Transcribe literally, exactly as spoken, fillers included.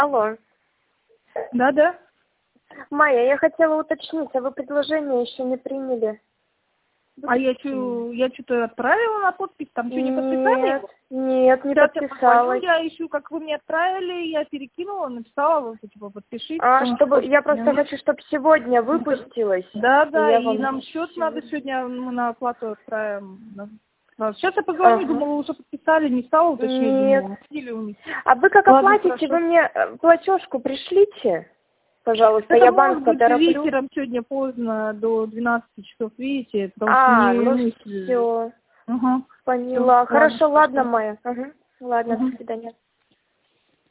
Алло. Да-да. Майя, я хотела уточнить, а вы предложение еще не приняли? А я что, я что-то отправила на подпись, там что, не подписали? Нет, нет, не Сейчас я подписалась. позвоню, я ищу, как вы мне отправили, я перекинула, написала, вот, типа, подпишите. А, чтобы, я просто нет. хочу, чтобы сегодня выпустилось. Да, да, и, вам... нам счет надо сегодня, мы на оплату отправим. Сейчас я позвоню, Ага. думала, уже подписали, не стала уточнять, Нет. думала, или у них. А вы как Ладно, оплатите, хорошо. вы мне э, платежку пришлите, пожалуйста, Это я может банк быть потороплю. вечером сегодня поздно, до двенадцати часов, видите, потому что А, не ну мысли. все, Ага. поняла. Всё, Хорошо, ладно, ладно, Майя. Ага. Ладно, Угу. до свидания.